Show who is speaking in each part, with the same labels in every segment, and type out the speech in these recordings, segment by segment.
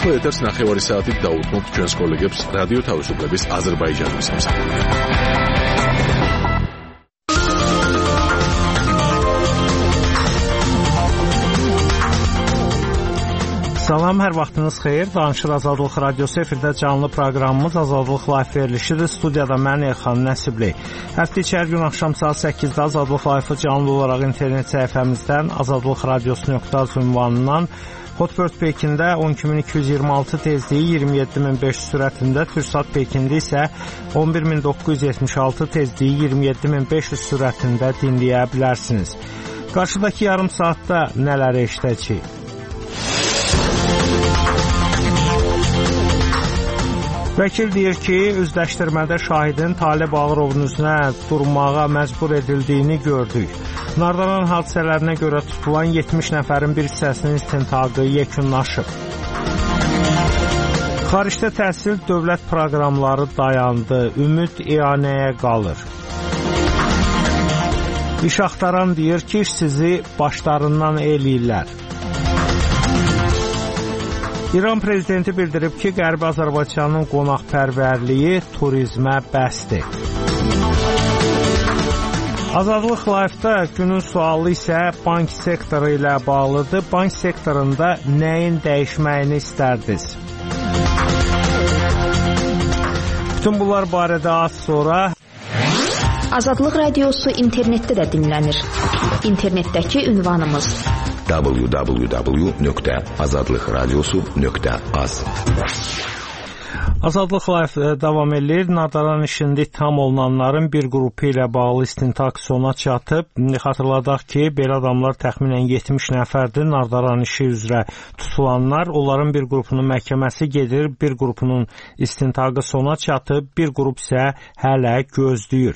Speaker 1: ახლა ეთერს 9 საათით დაუთმობთ ჩვენს კოლეგებს რადიო თავისუფლების აზერბაიჯანის სამსახურით.
Speaker 2: Salam, hər vaxtınız xeyir. Danışır Azadlıq Radiosu efirdə canlı proqramımız Azadlıq Live verilişidir. Studiyada mən Elxan Nəsibli. Həftə içi hər gün axşam saat 8-də Azadlıq Live-ı canlı olaraq internet səhifəmizdən azadlıqradiosu.az ünvanından Hotbird Pekində 12226 tezliyi 27500 sürətində, Türksat Pekində isə 11976 tezliyi 27500 sürətində dinləyə bilərsiniz. Qarşıdakı yarım saatda nələri eşidəcəyik? Vəkil deyir ki, üzləşdirmədə şahidin Talib Ağırovun üzrə durmağa məcbur edildiyini gördük. Nardaran hadisələrinə görə tutulan 70 nəfərin bir hissəsinin istintaqı yekunlaşıb. Xaricdə təhsil dövlət proqramları dayandı, ümid ianəyə qalır. İş axtaran deyir ki, sizi başlarından eləyirlər. İran prezidenti bildirib ki, Qərbi Azərbaycanın qonaqpərvərliyi turizmə bəsdir. Azadlıq Live-da günün sualı isə bank sektoru ilə bağlıdır. Bank sektorunda nəyin dəyişməyini istərdiniz? Bütün bunlar barədə az sonra
Speaker 3: Azadlıq Radiosu internetdə də dinlənir. İnternetdəki ünvanımız www.azadlıqradiosu.az.
Speaker 2: Azadlıq Live davam edir. Nardaran işində ittiham olunanların bir qrupu ilə bağlı istintaq sona çatıb. Xatırladaq ki, belə adamlar təxminən 70 nəfərdir. Nardaran işi üzrə tutulanlar, onların bir qrupunun məhkəməsi gedir, bir qrupunun istintaqı sona çatıb, bir qrup isə hələ gözləyir.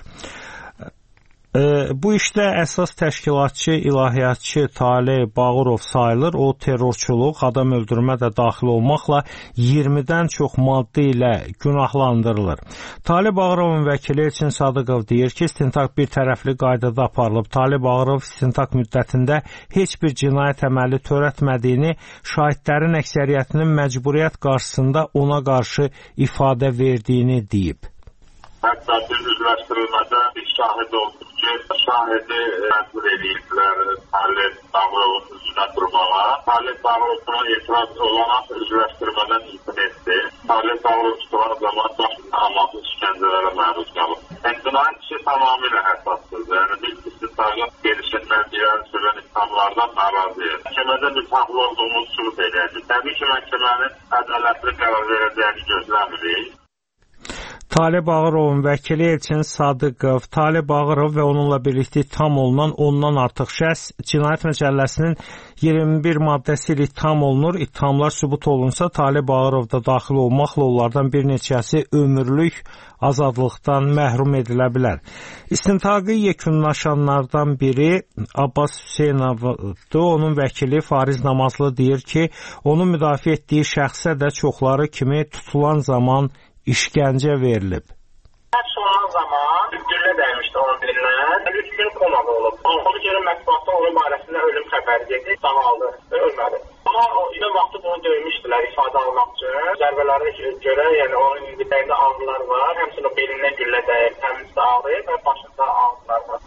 Speaker 2: Bu işdə əsas təşkilatçı, ilahiyyatçı Talib Ağırov sayılır. O terrorçuluq, adam öldürmə də daxil olmaqla 20-dən çox maddə ilə günahlandırılır. Talib Ağırovun vəkili Elçin Sadıqov deyir ki, istintaq bir tərəfli qaydada aparılıb. Talib Ağırov istintaq müddətində heç bir cinayət əməli törətmədiyini, şahidlərin əksəriyyətinin məcburiyyət qarşısında ona qarşı ifadə verdiyini deyib.
Speaker 4: Hətta bir üzləşdirilmədə bir şahid olduq ki, şahidi məcbur edildilər Talib Ağırovun üzrə durmağa. Talib Ağırov buna etiraz olaraq üzləşdirmədən imkan etdi. Talib Ağırov tutulan zaman başında amansız işgəncələrə məruz qalıb. Cinayət işi tamamilə həsassızdır. Yəni biz istintaqın gelişindən irəli sürən ittihamlardan narazıyıq. Məhkəmədə mütahhil olduğumuz sübut edəcək. Təbii ki, məhkəmənin ədalətli qərar verəcəyini gözləmirik.
Speaker 2: Talib Ağırovun vəkili Elçin Sadıqov, Talib Ağırov və onunla birlikdə ittiham olunan ondan artıq şəxs Cinayət Məcəlləsinin 21 maddəsi ilə ittiham olunur. İttihamlar sübut olunsa, Talib Ağırov da daxil olmaqla onlardan bir neçəsi ömürlük azadlıqdan məhrum edilə bilər. İstintaqı yekunlaşanlardan biri Abbas Hüseynovdur. Onun vəkili Fariz Namazlı deyir ki, onun müdafiə etdiyi şəxsə də çoxları kimi tutulan zaman işgəncə verilib.
Speaker 5: Həbs olunan zaman güllə dəymişdi 10 gündən. 3 gün komada olub. Onu görə mətbuatda onun barəsində ölüm xəbəri dedi, sağaldı və ölmədi. Amma o vaxtı bunu döymüşdülər ifadə almaq üçün. Zərbələrə görə, yəni onun indiklərində ağrılar var. Həmçinin belindən güllə dəyib, təmizdə ağrıyıb və başında ağrılar var.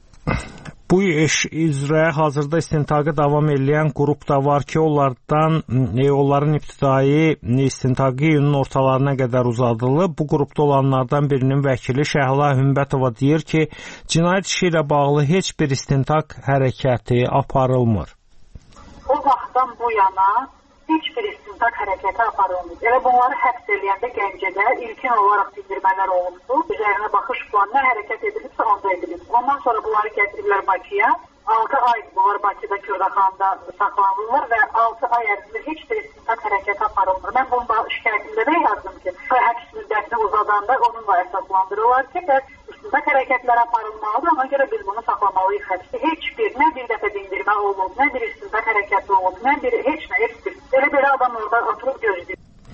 Speaker 2: Bu iş üzrə hazırda istintaqı davam edən qrup da var ki, onların ibtidai istintaqı iyunun ortalarına qədər uzadılıb. Bu qrupda olanlardan birinin vəkili Şəhla Hümbətova deyir ki, cinayət işi ilə bağlı heç bir istintaq hərəkəti aparılmır.
Speaker 6: O vaxtdan bu yana heç bir istintaq hərəkəti aparılmır. Elə bunları həbs edəndə Gəncədə ilkin olaraq bildirmələr olundu. Üzərinə baxış planına hərəkət edilibsə onda edilib. Ondan sonra bunları gətiriblər Bakıya. 6 ay bunlar Bakıda Kürdəxanda saxlanılır və 6 ay ərzində heç bir istintaq hərəkəti aparılmır. Mən bunun şikayətində də yazdım ki, həbs müddətini uzadanda onunla əsaslandırırlar ki, istintaq hərəkətləri aparılmalıdır, ona görə biz bunu saxlamalıyıq həbsi. Heç bir, nə bir dəfə dindirmə olub, nə bir istintaq hərəkəti olub, nə bir, heç nə, heç bir. Elə belə adam orada oturub gözləyir.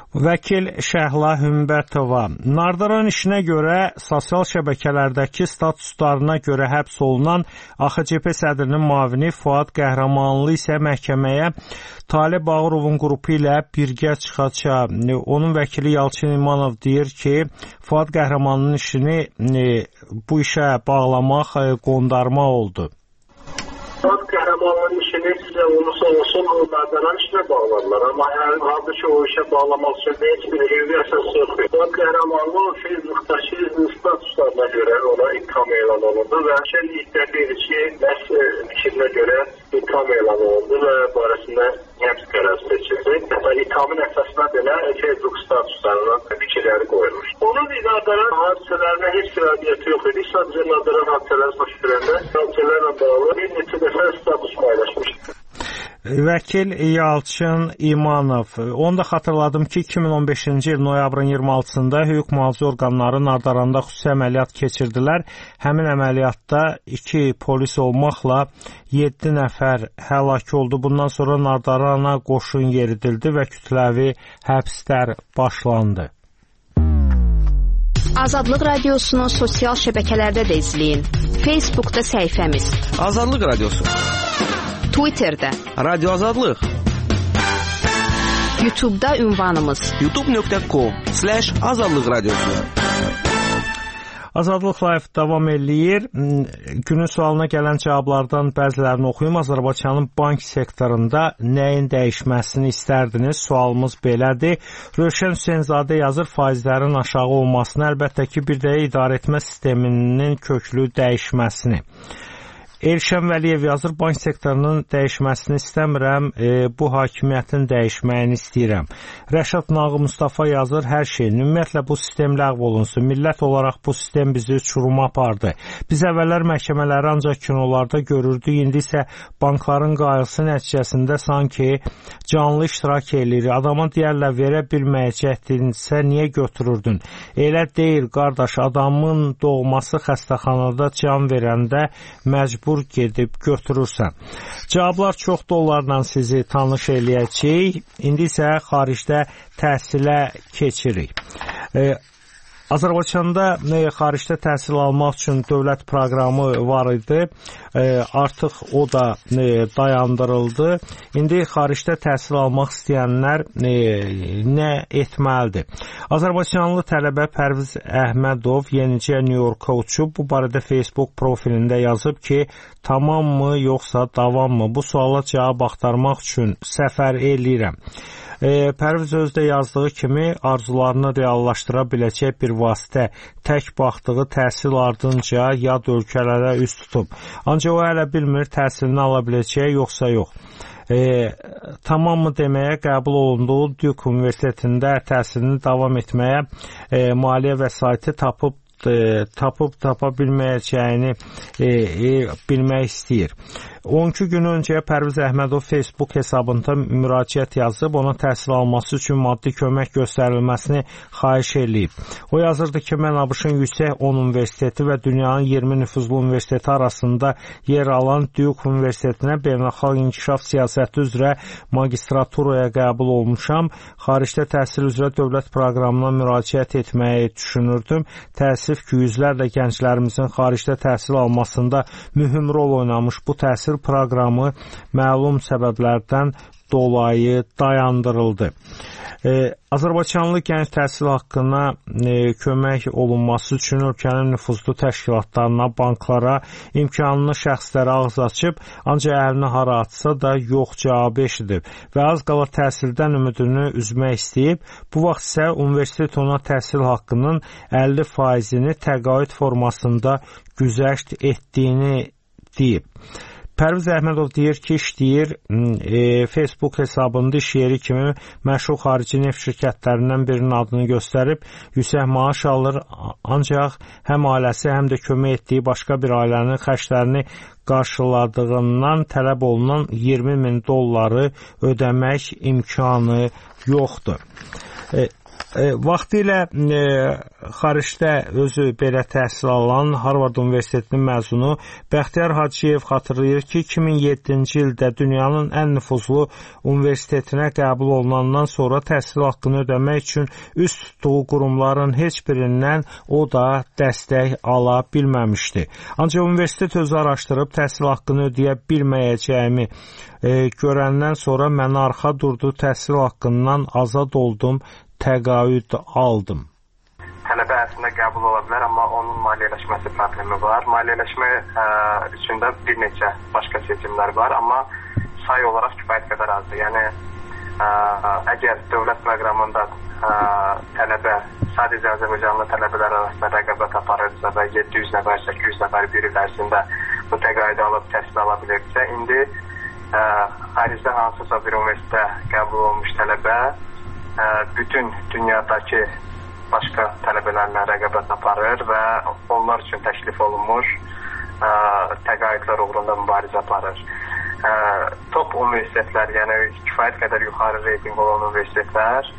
Speaker 2: Vəkil Şəhla Hümbətova, Nardaran işinə görə sosial şəbəkələrdəki statuslarına görə həbs olunan AXCP sədrinin müavini Fuad Qəhrəmanlı isə məhkəməyə Talib Bağırovun qrupu ilə birgə çıxacaq. Onun vəkili Yalçın İmanov deyir ki, Fuad Qəhrəmanlının işini bu işə bağlamaq, qondarma oldu.
Speaker 5: Fuad Qəhrəmanlının işini sizə olursa-olsun o Nardaran işinə bağladılar. Amma halbuki o işə bağlamaq üçün heç bir hüquqi əsas yoxdur. Fuad Qəhrəmanlı Facebook'dakı statuslarına görə ona ittiham elan olundu və iddia edir ki, məhz fikrinə görə ittiham elan olundu və barəsində həbs qərarı seçildi. İttihamın əsasına belə Facebook statuslarına fikirləri qoyulmuş. Onun Nardaran hadisələrində heç bir adiyyəti yox idi. Sadəcə Nardaran hadisələri baş verəndə hadisələrlə bağlı bir neçə dəfə status paylaşmışdı.
Speaker 2: Vəkil Yalçın İmanov, onu da xatırladım ki, 2015-ci il noyabrın 26-sında hüquq mühafizə orqanları Nardaranda xüsusi əməliyyat keçirdilər. Həmin əməliyyatda 2 polis olmaqla 7 nəfər həlak oldu. Bundan sonra Nardarana qoşun yeridildi və kütləvi həbslər başlandı.
Speaker 3: Azadlıq Radiosunu sosial şəbəkələrdə də izləyin. Facebookda səhifəmiz
Speaker 7: Azadlıq Radiosu,
Speaker 3: Twitterdə
Speaker 7: Radio Azadlıq,
Speaker 3: YouTube'da ünvanımız
Speaker 7: youtube.com/Azadlıq Radiosu.
Speaker 2: Azadlıq Live davam eləyir. Günün sualına gələn cavablardan bəzilərini oxuyum. Azərbaycanın bank sektorunda nəyin dəyişməsini istərdiniz? Sualımız belədir. Rövşən Hüseynzadə yazır, faizlərin aşağı olmasını, əlbəttə ki, bir də idarəetmə sisteminin köklü dəyişməsini. Elşən Vəliyev yazır, bank sektorunun dəyişməsini istəmirəm, bu hakimiyyətin dəyişməyini istəyirəm. Rəşad Nağı Mustafa yazır, hər şey, ümumiyyətlə bu sistem ləğv olunsun. Millət olaraq bu sistem bizi uçuruma apardı. Biz əvvəllər məhkəmələri ancaq kinolarda görürdük, indi isə bankların qayğısı nəticəsində sanki canlı iştirak edirik. Adama deyərlər, verə bilməyəcəkdinsə niyə götürürdün? Elə deyil, qardaş, adamın doğması xəstəxanada can verəndə məcbur gedib götürürsən. Cavablar çoxdur, onlarla sizi tanış eləyəcəyik. İndi isə xaricdə təhsilə keçirik. Azərbaycanda xaricdə təhsil almaq üçün dövlət proqramı var idi. Artıq o da dayandırıldı. İndi xaricdə təhsil almaq istəyənlər nə etməlidir? Azərbaycanlı tələbə Pərviz Əhmədov yenicə New Yorka uçub. Bu barədə Facebook profilində yazıb ki, tamammı yoxsa davammı? Bu suala cavab axtarmaq üçün səfər eləyirəm. Pərviz özdə yazdığı kimi arzularını reallaşdıra biləcək bir vasitə tək baxdığı təhsil ardınca yad ölkələrə üz tutub. Ancaq o hələ bilmir təhsilini ala biləcək yoxsa yox. Tamamı deməyə qəbul olunduğu Duke Universitetində təhsilini davam etməyə maliyyə vəsaiti tapa bilməyəcəyini bilmək istəyir. 12 gün öncə Pərviz Əhmədov Facebook hesabında müraciət yazıb, ona təhsil alması üçün maddi kömək göstərilməsini xahiş eləyib. O yazırdı ki, mən ABŞ-ın Yüksək 10 Universiteti və dünyanın 20 nüfuzlu universiteti arasında yer alan Duke Universitetinə beynəlxalq inkişaf siyasəti üzrə magistraturaya qəbul olmuşam. Xaricdə təhsil üzrə dövlət proqramına müraciət etməyi düşünürdüm. Təəssüf ki, yüzlərlə gənclərimizin xaricdə təhsil almasında mühüm rol oynamış bu təhsil proqramı məlum səbəblərdən dolayı dayandırıldı. Azərbaycanlı gənc təhsil haqqına kömək olunması üçün ölkənin nüfuzlu təşkilatlarına, banklara, imkanlı şəxslərə ağız açıb, ancaq əlini hara atsa da yox cavabı eşidib və az qala təhsildən ümidini üzmək istəyib. Bu vaxt isə universitet ona təhsil haqqının 50%-ni təqaüd formasında güzəşt etdiyini deyib. Pərviz Əhmədov deyir ki, işləyir, Facebook hesabında iş yeri kimi məşhur xarici neft şirkətlərindən birinin adını göstərib, yüksək maaş alır, ancaq həm ailəsi, həm də kömək etdiyi başqa bir ailənin xərclərini qarşıladığından tələb olunan $20,000 ödəmək imkanı yoxdur. Vaxtilə xaricdə özü belə təhsil alan Harvard Universitetinin məzunu Bəxtiyar Hacıyev xatırlayır ki, 2007-ci ildə dünyanın ən nüfuzlu universitetinə qəbul olunandan sonra təhsil haqqını ödəmək üçün üst tutduğu qurumların heç birindən o da dəstək ala bilməmişdi. Ancaq universitet özü araşdırıb təhsil haqqını ödəyə bilməyəcəyimi görəndən sonra mənə arxa durdu, təhsil haqqından azad oldum, təqaüd aldım.
Speaker 5: Tələbə əslində qəbul ola bilər, amma onun maliyyələşməsi problemi var. Maliyyələşmə üçündə bir neçə başqa seçimlər var, amma say olaraq kifayət qədər azdır. Yəni, əgər dövlət proqramında tələbə sadəcə Azərbaycanlı tələbələr arasında rəqabət aparırsa və 700 nəfər, 800 nəfər bir il ərzində bu təqaüdü alıb təhsil ala bilirsə, indi xaricdə hansısa bir universitetə qəbul olmuş tələbə bütün dünyadakı başqa tələbələrlə rəqabət aparır və onlar üçün təklif olunmuş təqaüdlər uğrunda mübarizə aparır. Top universitetlər, yəni kifayət qədər yuxarı reyting olan universitetlər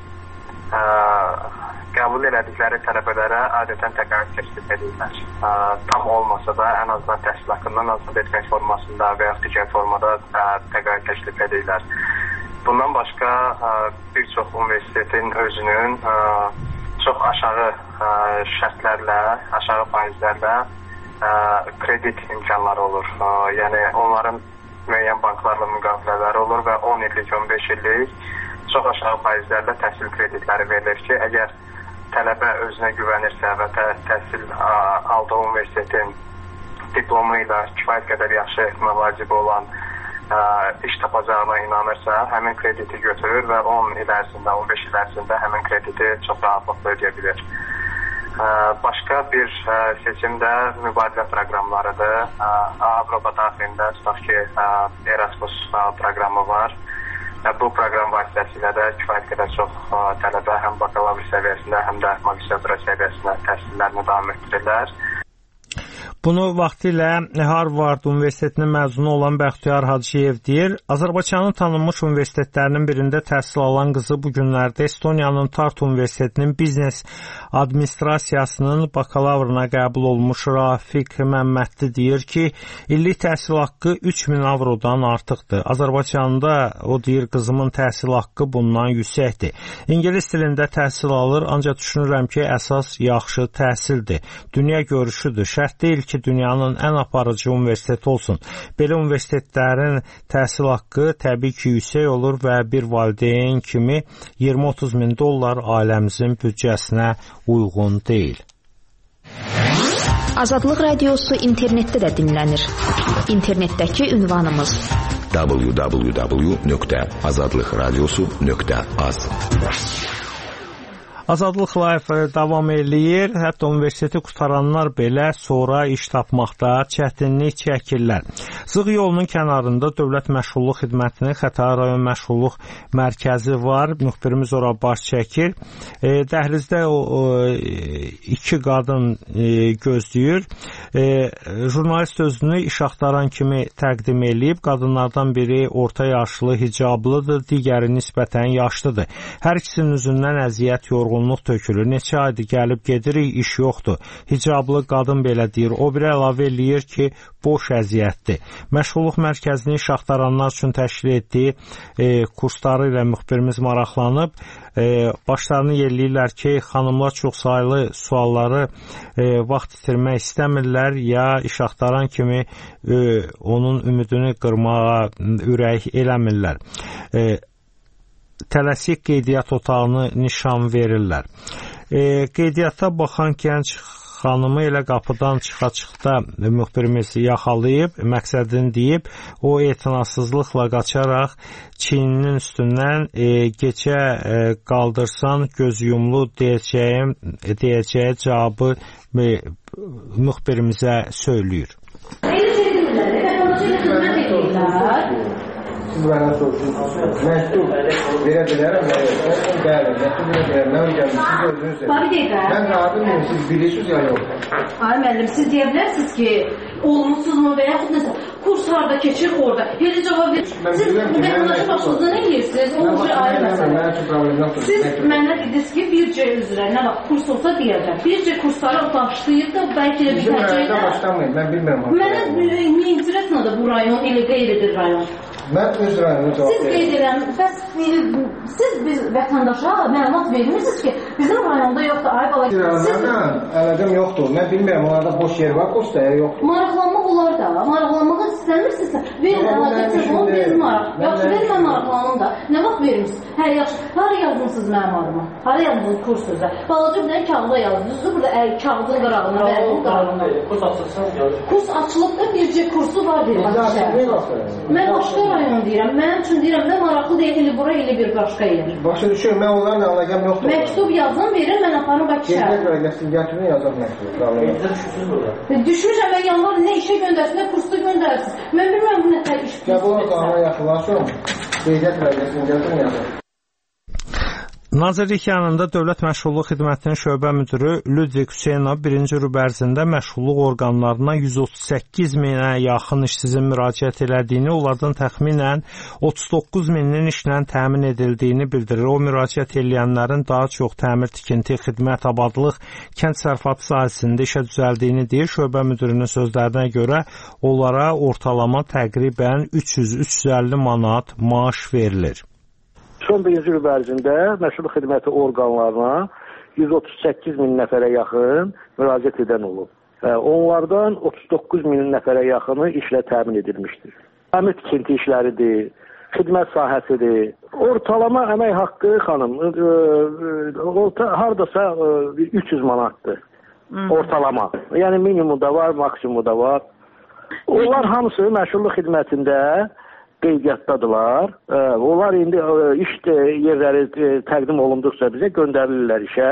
Speaker 5: qəbul elədikləri tələbələrə adətən təqaüd təklif edirlər. Tam olmasa da ən azından təhsil haqqından azad etmək formasında və ya digər formada təqaüd təklif edirlər. Bundan başqa bir çox universitetin özünün çox aşağı şərtlərlə, aşağı faizlərlə kredit imkanları olur. Yəni onların müəyyən banklarla müqavilələri olur və 10 illik, 15 illik çox aşağı faizlərlə təhsil kreditləri verilir ki, əgər tələbə özünə güvənirsə və təhsil aldığı universitetin diplomu ilə kifayət qədər yaxşı müvacibi olan iş tapacağına inanırsa, həmin krediti götürür və 10 il ərzində, 15 il ərzində həmin krediti çox rahatlıqla ödəyə bilir. Başqa bir seçim də mübadilə proqramlarıdır. Avropa daxilində tutaq ki, Erasmus proqramı var. Bu proqram vasitəsilə də kifayət qədər çox tələbə həm bakalavr səviyyəsində, həm də magistratura səviyyəsində təhsillərini davam etdirirlər.
Speaker 2: Bunu vaxtilə Harvard Universitetinin məzunu olan Bəxtiyar Hacıyev deyir. Azərbaycanın tanınmış universitetlərinin birində təhsil alan qızı bu günlərdə Estoniyanın Tartu Universitetinin biznes administrasiyasının bakalavrına qəbul olmuş Rafiq Məmmədli deyir ki, illik təhsil haqqı 3000 avrodan artıqdır. Azərbaycanda o deyir, qızımın təhsil haqqı bundan yüksəkdir. İngilis dilində təhsil alır, ancaq düşünürəm ki, əsas yaxşı təhsildir. Dünya görüşüdür. Şərt deyil ki, dünyanın ən aparıcı universiteti olsun. Belə universitetlərin təhsil haqqı təbii ki, yüksək olur və bir valideyn kimi 20-30 min dollar ailəmizin büdcəsinə uyğun deyil.
Speaker 3: Azadlıq Radiosu internetdə də dinlənir. İnternetdəki ünvanımız www.azadlıqradiosu.az. Azadlıq Live davam eləyir. Hətta universiteti qutaranlar belə sonra iş tapmaqda çətinlik çəkirlər. Zığ yolunun kənarında Dövlət Məşğulluq Xidmətinin Xətai rayon məşğulluq mərkəzi var. Müxbirimiz ora baş çəkir. Dəhlizdə iki qadın gözləyir. Jurnalist özünü iş axtaran kimi təqdim eləyib. Qadınlardan biri orta yaşlı, hicablıdır, digəri nisbətən yaşlıdır. Hər ikisinin üzündən əziyyət, yorğunluq tökülür. Neçə aydır gəlib gedirik, iş yoxdur. Hicablı qadın belə deyir. O biri əlavə eləyir ki, boş əziyyətdir. Məşğulluq mərkəzini iş axtaranlar üçün təşkil etdiyi kursları ilə müxbirimiz maraqlanıb. Başlarını yerləyirlər ki, xanımlar çoxsaylı sualları vaxt itirmək istəmirlər, ya iş axtaran kimi onun ümidini qırmağa ürək eləmirlər. Tələsik qeydiyyat otağını nişan verirlər. Qeydiyyata baxan gənc xanımı elə qapıdan çıxa-çıxda müxbirimiz yaxalayıb, məqsədini deyib, o etinasızlıqla qaçaraq çiyninin üstündən gecə qaldırsan göz yumlu deyəcəyi cavabı müxbirimizə söylüyor.
Speaker 8: Siz bana soruşunuz. Məktub verə bilərəm. Bəli, məktub verə bilərəm. Mən gəlmişsiniz, gördünüz. Mən rahatım, siz bilirsiniz ya yox.
Speaker 9: Ay müəllim, siz deyə bilərsiniz ki, olumsuzmu və yaxud nəsə kurs harda keçir orada. Elə cavab verir. Siz vətəndaşı başınıza nə yeyirsiniz? O üzrə ayrı məsələ. Siz mənə dediniz ki, 1C üzrə nə vaxt kurs olsa deyəcəm. 1C kursları başlayıb da bəlkə də bir təcrübədə
Speaker 8: başlamayın, mən bilmirəm.
Speaker 9: Mənə interesno da bu rayon elə qeyridir rayon.
Speaker 8: Mən öz rayonuma cavab
Speaker 9: Siz qeyd edirəm, bəs siz biz vətəndaşa məlumat vermirsiniz ki, bizim rayonda yoxdur, ay bala.
Speaker 8: Əlaqəm yoxdur, mən bilmirəm, onlarda boş yer var, kursda yer yoxdur.
Speaker 9: Maraqlanmaq olar da, maraqlanmağı istəmirsinizsə, verin əlaqəsiz, onu verin maraq. Yaxşı, verin mən maraqlanım da, nə vaxt verirsiniz? Hə, yaxşı, hara yazmışsınız mənim adıma? Hara yazmışsınız kurs sözə? Balaca bir dənə kağıda yazmışsınız, burada kağıdın qırağına, vərdin qırağına.
Speaker 8: Kurs açılsınız, görürük.
Speaker 9: Kurs açılıb da bircə kursu var deyir. Mən başqa rayon deyirəm, mənim üçün deyirəm də maraqlı deyil, elə bura, elə bir başqa yer.
Speaker 8: Başa düşür, mən onlarla əlaqəm yoxdur.
Speaker 9: Məktub yazın, verin, mən aparım Bakı şəhər.
Speaker 8: Gezmək bölgəsini gətirin, yazın məktub.
Speaker 9: Düşmüşəm, mən yanlar nə işə göndərsin, nə kursda göndərsin. Mən bilmirəm, bu nətər iş
Speaker 8: bu qanuna yaxınlaşın, qeydiyyat bölgəsini gətirin, yazın.
Speaker 3: Nazirlik yanında Dövlət Məşğulluq Xidmətinin şöbə müdürü Ludvik Hüseynov birinci rüb ərzində məşğulluq orqanlarına 138 minə yaxın işsizin müraciət elədiyini, onlardan təxminən 39 mininin işlə təmin edildiyini bildirir. O, müraciət eləyənlərin daha çox təmir, tikinti, xidmət, abadlıq, kənd sərfatı sahəsində işə düzəldiyini deyir. Şöbə müdürünün sözlərinə görə onlara ortalama təqribən 300-350 manat maaş verilir.
Speaker 10: Son birinci rüb ərzində məşğulluq xidməti orqanlarına 138 min nəfərə yaxın müraciət edən olub. Onlardan 39 min nəfərə yaxını işlə təmin edilmişdir. Təmir tikinti işləridir, xidmət sahəsidir. Ortalama əmək haqqı xanım hardasa 300 manatdır. Ortalama. Yəni minimum da var, maksimum da var. Onlar hamısı məşğulluq xidmətində qeydiyyatdadılar. Onlar indi iş yerləri təqdim olunduqca bizə göndərilirlər işə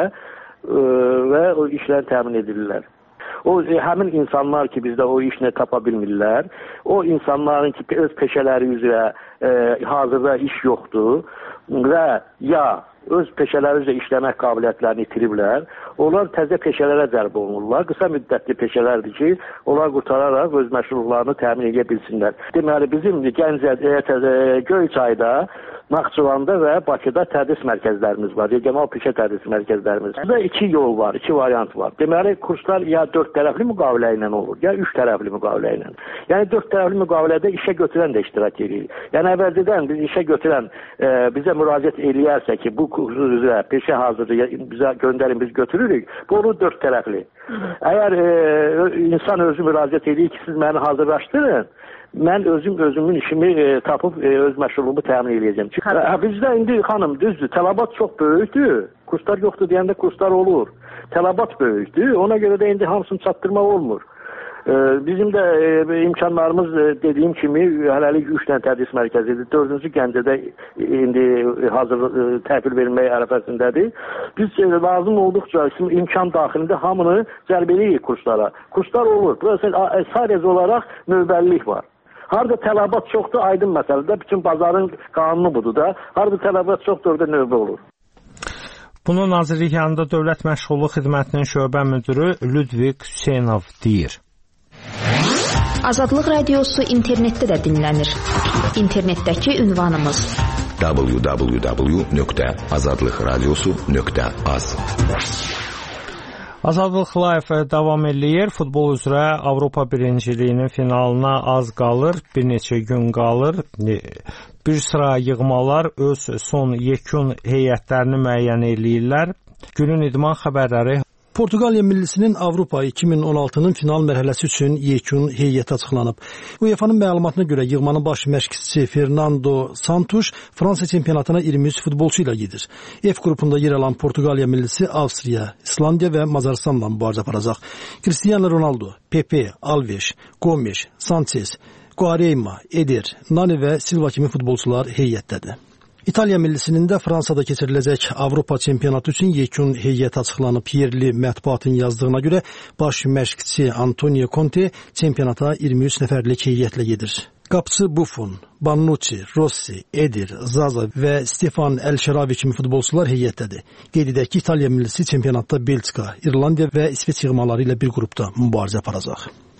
Speaker 10: və o işləri təmin edirlər. O həmin insanlar ki, bizdə o işini tapa bilmirlər, o insanların ki, öz peşələri üzrə hazırda iş yoxdur və ya öz peşələri üzrə işləmək qabiliyyətlərini itiriblər, onlar təzə peşələrə cəlb olunurlar. Qısa müddətli peşələrdir ki, onlar qurtararaq öz məşğulluqlarını təmin edə bilsinlər. Deməli, bizim Gəncədə, Göyçayda, Naxçıvanda və Bakıda tədris mərkəzlərimiz var, regional peşə tədris mərkəzlərimiz. Burada iki yol var, iki variant var. Deməli, kurslar ya 4 tərəfli müqavilə ilə olur, ya 3 tərəfli müqavilə ilə. Yəni 4 tərəfli müqavilədə işə götürən də iştirak edir. Yəni əvvəlcədən biz işə götürən bizə müraciət eləyərsə ki, bu kursu üzrə peşə hazırlığı bizə göndərin, biz götürürük. Bu olur 4 tərəfli. Əgər insan özü müraciət edir ki, siz məni hazırlaşdırın, mən özümün işimi tapıb öz məşğulluğumu təmin edəcəm. Bizdə indi xanım düzdür, tələbat çox böyükdür. Kurslar yoxdur deyəndə kurslar olur. Tələbat böyükdür. Ona görə də indi hamısını çatdırmaq olmur. Bizim də imkanlarımız dediyim kimi hələlik 3 dənə tədris mərkəzidir. 4-cü Gəncədə indi hazır təhvil verilməyə ərəfəsindədir. Biz lazım olduqca imkan daxilində hamını cəlb edirik kurslara. Kurslar olur. Sadəcə olaraq növbəllik var. Harada tələbat çoxdur, aydın məsələdə. Bütün bazarın qanunu budur da. Harada tələbat çoxdur, orada növbə olur.
Speaker 3: Bunu Nazirlik yanında Dövlət Məşğulluq Xidmətinin şöbə müdürü Ludvik Hüseynov deyir.
Speaker 11: Azadlıq Radiosu internetdə də dinlənir. İnternetdəki ünvanımız
Speaker 12: www.azadlıqradiosu.az.
Speaker 3: Azadlıq Live davam eləyir. Futbol üzrə Avropa birinciliyinin finalına az qalır, bir neçə gün qalır. Bir sıra yığmalar öz son yekun heyətlərini müəyyən eləyirlər. Günün idman xəbərləri.
Speaker 13: Portuqaliya millisinin Avropa 2016-nın final mərhələsi üçün yekun heyəti açıqlanıb. UEFA-nın məlumatına görə yığmanın baş məşqçisi Fernando Santos Fransa çempionatına 23 futbolçu ilə gedir. F qrupunda yer alan Portuqaliya millisi Avstriya, İslandiya və Macarıstanla mübarizə aparacaq. Cristiano Ronaldo, Pepe, Alves, Gomes, Sanchez, Quaresma, Eder, Nani və Silva kimi futbolçular heyətdədir. İtaliya millisinin də Fransada keçiriləcək Avropa çempionatı üçün yekun heyət açıqlanıb. Yerli mətbuatın yazdığına görə baş məşqçi Antonio Conte çempionata 23 nəfərlik heyətlə gedir. Qapıçı Buffon, Bonucci, Rossi, Eder, Zaza və Stefan El-Şeravi kimi futbolçular heyətdədir. Qeyd edək ki, İtaliya millisi çempionatda Belçika, İrlandiya və İsveç yığmaları ilə bir qrupda mübarizə aparacaq.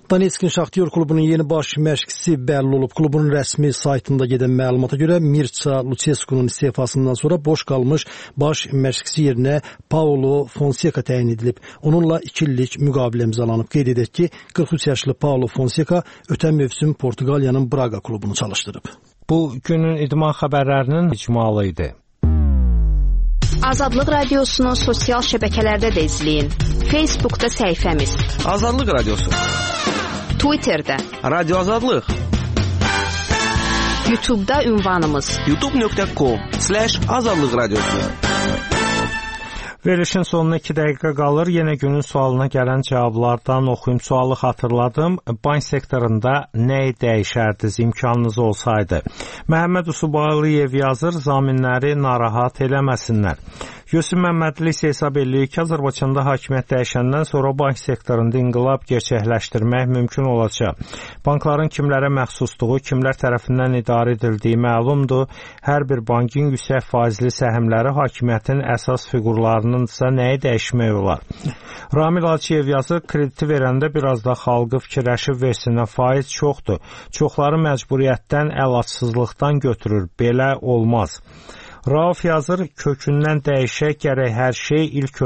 Speaker 13: Donetskin Şaxtyor klubunun yeni baş məşqçisi bəlli olub. Klubun rəsmi saytında gedən məlumata görə Mirça Lucescu'nun istifasından sonra boş qalmış baş məşqçisi yerinə Paulo Fonseca təyin edilib. Onunla 2 illik müqavilə imzalanıb. Qeyd edək ki, 43 yaşlı Paulo Fonseca ötən mövsüm Portuqaliyanın Braga klubunu çalışdırıb.
Speaker 2: Bu günün idman xəbərlərinin icmalı idi.
Speaker 11: Azadlıq Radiosunu sosial şəbəkələrdə də izləyin. Facebookda səhifəmiz
Speaker 7: Azadlıq Radiosu,
Speaker 11: Twitterdə
Speaker 7: Radio Azadlıq,
Speaker 11: YouTube'da ünvanımız
Speaker 7: youtube.com/azadlıq radiosu.
Speaker 2: Verilişin sonuna 2 dəqiqə qalır. Yenə günün sualına gələn cavablardan oxuyum. Sualı xatırladım. Bank sektorunda nə dəyişərdiniz imkanınız olsaydı? Məhəmməd Usubalıyev yazır, zaminləri narahat eləməsinlər. Yusuf Məmmədli isə hesab eləyir ki, Azərbaycanda hakimiyyət dəyişəndən sonra bank sektorunda inqilab gerçəkləşdirmək mümkün olacaq. Bankların kimlərə məxsusluğu, kimlər tərəfindən idarə edildiyi məlumdur. Hər bir bankin yüksək faizli səhmləri hakimiyyətin əsas fiqurlarınınsa nəyi dəyişmək olar? Ramil Hacıyev yazır, krediti verəndə biraz da xalqı fikirləşib versinə faiz çoxdur. Çoxları məcburiyyətdən, əlacsızlıqdan götürür. Belə olmaz. Rauf yazır, kökündən dəyişək gərək hər şey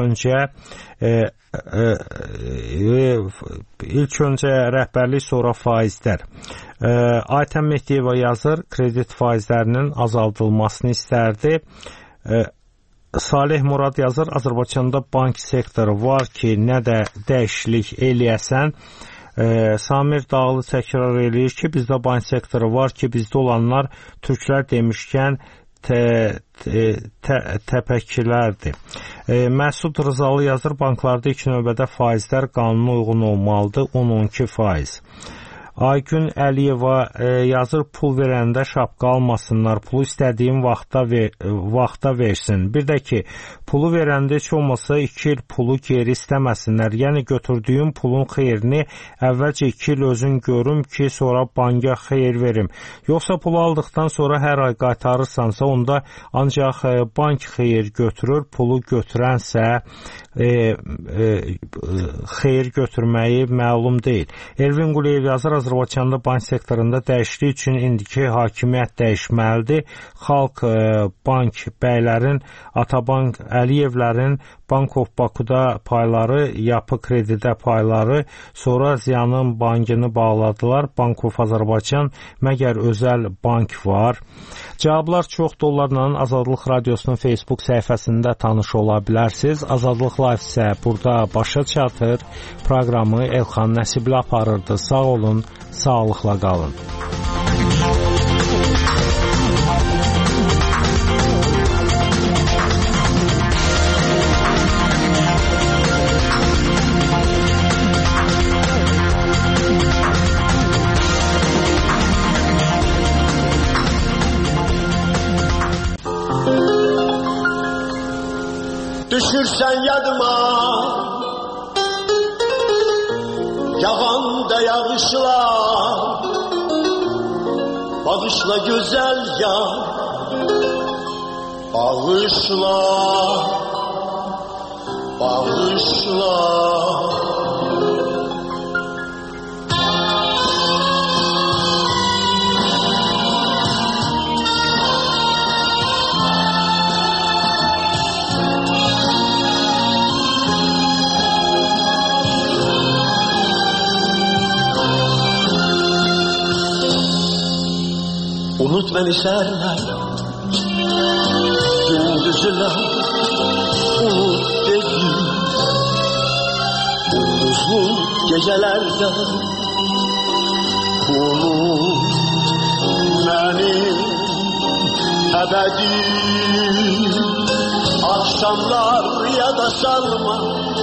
Speaker 2: ilk öncə rəhbərlik, sonra faizlər. Aytən Mehdiyeva yazır, kredit faizlərinin azaldılmasını istərdi. Salih Murad yazır, Azərbaycanda bank sektoru var ki, nə də dəyişiklik eləyəsən. Samir Dağlı təkrar eləyir ki, bizdə bank sektoru var ki, bizdə olanlar türklər demişkən təpəkilərdir. Məsud Rızalı yazır, banklarda ilk növbədə faizlər qanuna uyğun olmalıdır, 10-12%. Aygün Əliyeva yazır, pul verəndə şapqa almasınlar, pulu istədiyim vaxta versin. Bir də ki, pulu verəndə heç olmasa 2 il pulu geri istəməsinlər. Yəni götürdüyüm pulun xeyrini əvvəlcə 2 il özün görüm ki, sonra banka xeyir verim. Yoxsa pulu aldıqdan sonra hər ay qaytarırsansa, onda ancaq bank xeyir götürür, pulu götürənsə xeyir götürməyi məlum deyil. Elvin Quliyev yazır, Azərbaycanda bank sektorunda dəyişiklik üçün indiki hakimiyyət dəyişməlidir. Xalq, bank bəylərin, Atabank Əliyevlərin, Bank of Bakuda payları, Yapı Kredidə payları, sonra Ziyanın bankını bağladılar. Bank of Azərbaycan, məgər özəl bank var? Cavablar çox dollarla Azadlıq Radiosunun Facebook səhifəsində tanış ola bilərsiniz. Azadlıq Live isə burada başa çatır. Proqramı Elxan Nəsibli aparırdı. Sağ olun, sağlıqla qalın.
Speaker 12: Düşürsən yadıma, yağanda yağışlar, bağışla gözəl yar, bağışla, bağışla. Unut beni şerler, gündüzler, unut dedim. Gündüzlü gecelerde, unut beni ebedi. Akşamlar ya da sarma,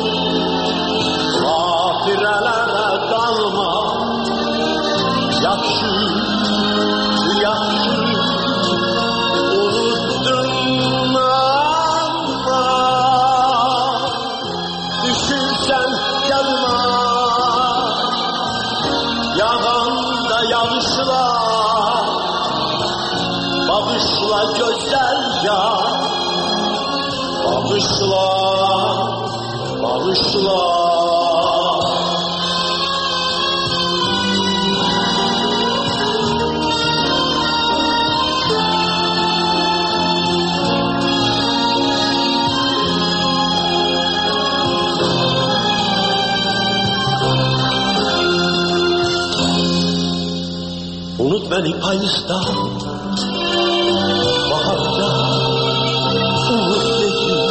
Speaker 12: gafirelere dalma. Yakşı, unuttum ama düşünsen yanıma, yağanda yağışlar, bağışla güzel yar, bağışla, bağışla. payızda, baharda umut dedi.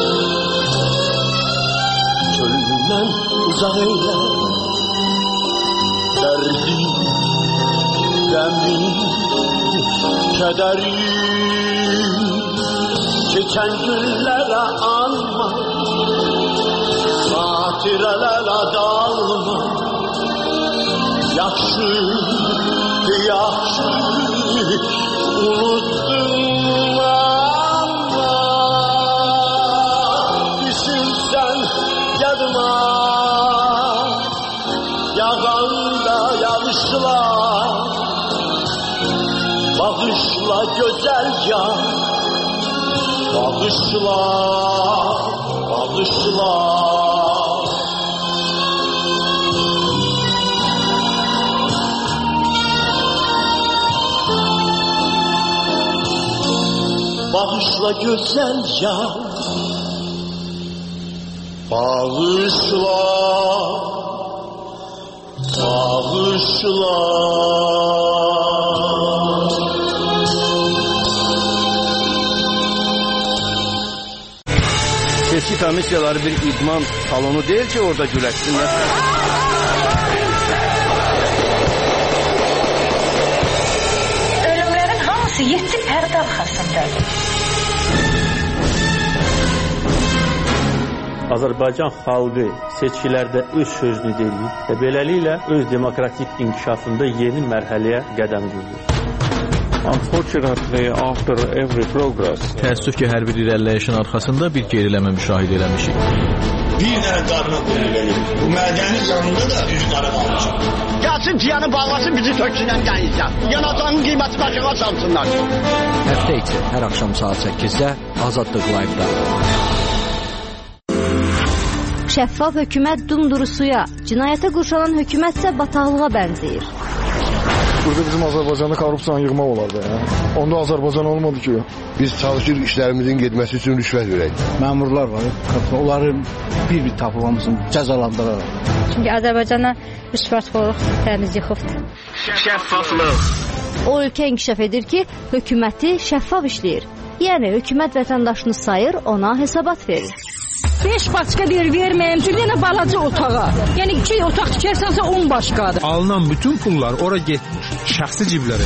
Speaker 12: Çölünden uzak eyle derdi, demin, kederi. Geçen günlere anma, hatirelere dalma. Yaxşı, yaxşı unuttum ama düşünsen yadıma yağanda yağışlar. Bağışla güzel can, bağışla, bağışla. Bağışla güzel can, bağışla, bağışla.
Speaker 7: Seçki komissiyaları bir idman salonu değil ki orada güləşsinlər.
Speaker 14: Ölümlərin hamısı 7 pərdə arxasındadır.
Speaker 15: Azərbaycan xalqı seçkilərdə öz sözünü deyir və beləliklə öz demokratik inkişafında yeni mərhələyə qədəm qoyur.
Speaker 16: Unfortunately, after every progress, təəssüf ki, hər bir irəliləyişin arxasında bir geriləmə müşahidə eləmişik.
Speaker 12: Bir dənə qarına qulluq edir. Bu mədəni canında da üz qarı qalmışıq. Gəlsin ciyanı bağlasın, bizi töksünən dənizdən. Yanacağının qiyməti başıqa çalsınlar.
Speaker 17: Həftə içi hər axşam saat 8-də Azadlıq Live-da.
Speaker 18: Şəffaf hökumət dumduru suya, cinayətə qurşanan hökumət isə bataqlığa bənzəyir.
Speaker 19: Burada bizim Azərbaycanda korrupsiyanı yığmaq olardı. Onda Azərbaycan olmadı ki.
Speaker 20: Biz çalışırıq işlərimizin getməsi üçün rüşvət verək.
Speaker 21: Məmurlar var, onların bir tapılmasını cəzalandırırlar.
Speaker 22: Çünki Azərbaycana rüşvətxorluq təmiz yıxıbdır.
Speaker 7: Şəffaflıq.
Speaker 18: O ölkə inkişaf edir ki, hökuməti şəffaf işləyir. Yəni hökumət vətəndaşını sayır, ona hesabat verir.
Speaker 23: 5 başqa verməyəm, bir dənə balaca otağa. Yəni 2 otaq tikərsənsə 10 başqadır.
Speaker 24: Alınan bütün pullar ora getmir, şəxsi ciblərə.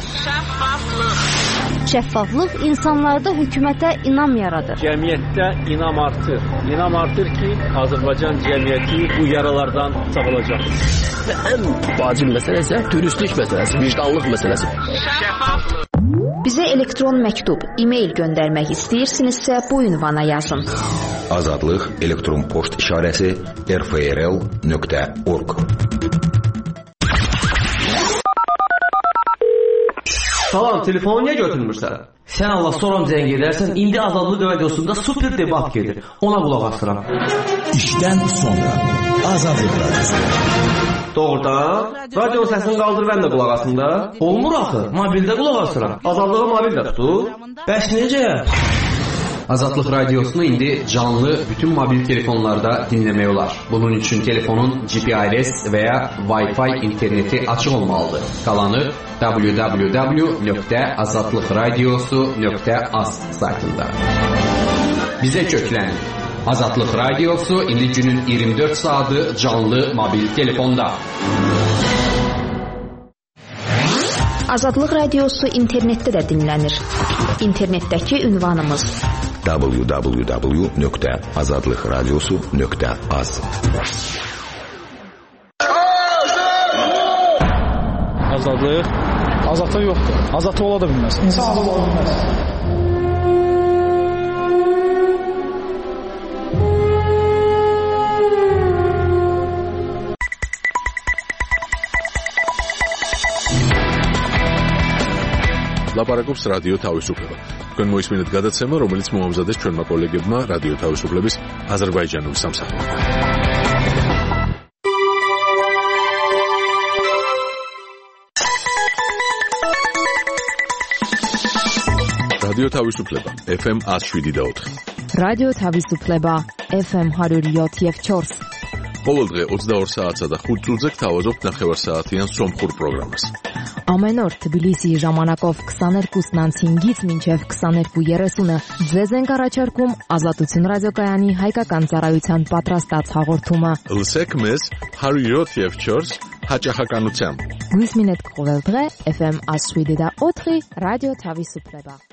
Speaker 18: Şəffaflıq insanlarda hökumətə inam yaradır.
Speaker 15: Cəmiyyətdə inam artır. İnam artır ki, Azərbaycan cəmiyyəti bu yaralardan sağolacaq.
Speaker 17: Və ən vacib məsələ isə dürüstlük məsələsi, vicdanlıq məsələsi.
Speaker 11: Bizə elektron məktub, e-mail göndərmək istəyirsinizsə bu ünvana yazın.
Speaker 25: Azadlıq elektron poçt işarəsi rfrl.org.
Speaker 26: Salam, telefonu niyə götürmürsən? Sən Allah soram zəng edərsən, indi Azadlıq radiosunda super debat gedir. Ona qulaq asıram.
Speaker 27: İşdən sonra Azadlıq radiosu.
Speaker 26: Doğrudan, radio səsini qaldır, mən də qulaq asım da. Olmur axı, mobildə qulaq asıram. Azadlığı mobildə tutur. Bəs necə?
Speaker 28: Azadlıq radiosunu indi canlı bütün mobil telefonlarda dinləmək olar. Bunun üçün telefonun GPRS və ya Wi-Fi interneti açıq olmalıdır. Qalanı www.azadlıqradiosu.az saytında. Bizə köklənin. Azadlıq radiosu indi günün 24 saatı canlı mobil telefonda.
Speaker 11: Azadlıq radiosu internetdə də dinlənir. İnternetdəki ünvanımız
Speaker 25: www.azadlıqradiosu.az.
Speaker 21: Azadlıq? Azadlıq yoxdur. Azadlıq ola da bilməz. İnsan ola bilməz.
Speaker 1: ლაპარაკობს რადიო თავისუფლება. თქვენ მოისმინეთ გადაცემა, რომელიც მოამზადეს ჩვენმა კოლეგებმა რადიო თავისუფლების აზერბაიჯანულ სამსახურში. რადიო თავისუფლება FM 107.4.
Speaker 29: რადიო თავისუფლება FM 107.4.
Speaker 1: ყოველდღე 22 საათსა და 5 წუთზე გთავაზობთ ნახევარსაათიან სომხურ პროგრამას.
Speaker 29: Ամեն օր Թբիլիսիի ժամանակով 22:05-ից մինչև 22:30-ը ձեզ ենք առաջարկում Ազատություն ռադիոկայանի հայկական ծառայության պատրաստած հաղորդումը։
Speaker 1: Լսեք մեզ 107.4 հաճախականությամբ։
Speaker 29: Գույս մինետ կողելդրե FM Ասուիդեդա օթրի ռադիո Թավիսուպլեբա։